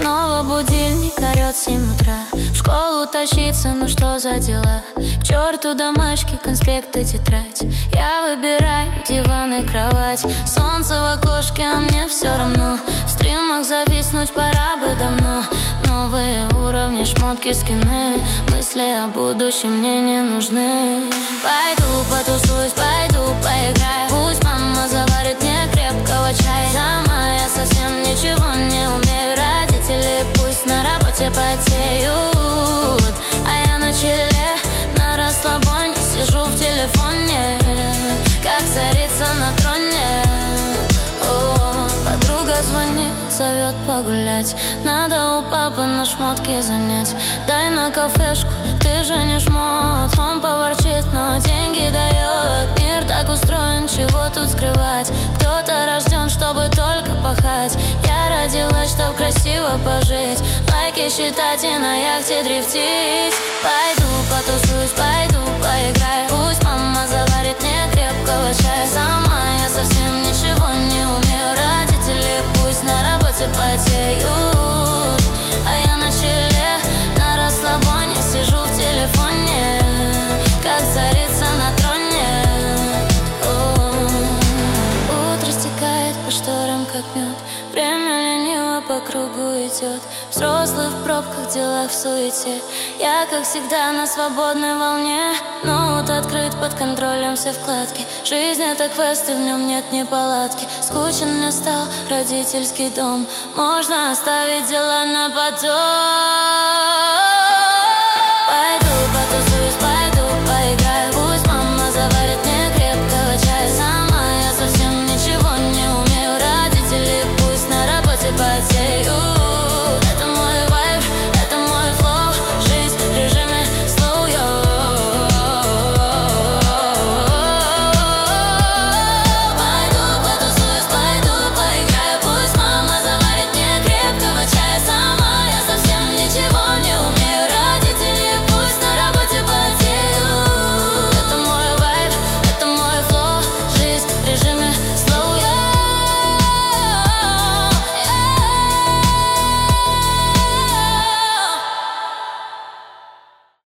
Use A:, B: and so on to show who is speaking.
A: Снова будильник орёт 7 утра. В школу тащиться, ну что за дела? К черту домашки, конспекты, тетрадь. Я выбираю диван и кровать. Солнце в окошке, а мне все равно. В стримах зависнуть пора бы давно. Новые уровни, шмотки, скины. Мысли о будущем мне не нужны. Пойду потусуюсь, пойду поиграю. Пусть мама заварит мне крепкого чая. Сама я совсем ничего не умею. Родители пусть на работе потеют, а я на чиле, на расслабоне сижу в телефоне, как царица на троне. О, подруга звонит, зовет погулять. Надо у папы на шмотки занять. Дай на кафешку, ты же не жмот. Он поворчит, но деньги дает. Мир так устроен, чего тут скрывать? Кто-то рожден, чтобы только пахать. Я родилась, чтоб красиво пожить. Лайки считать и на яхте дрифтить. Пойду потусуюсь, пойду поиграю. Пусть мама заварит мне крепкого чая. Сама я совсем ничего не умею. Родители пусть на работе потеют, а я на чиле, на расслабоне сижу в телефоне, как царица на троне. Утро стекает по шторам, как мед. Время лениво по кругу идет. Взрослый в пробках, делах в суете. Я, как всегда, на свободной волне. Ноут открыт, под контролем все вкладки. Жизнь — это квест, и в нем нет неполадки. Скучен мне стал родительский дом. Можно оставить дела на потом.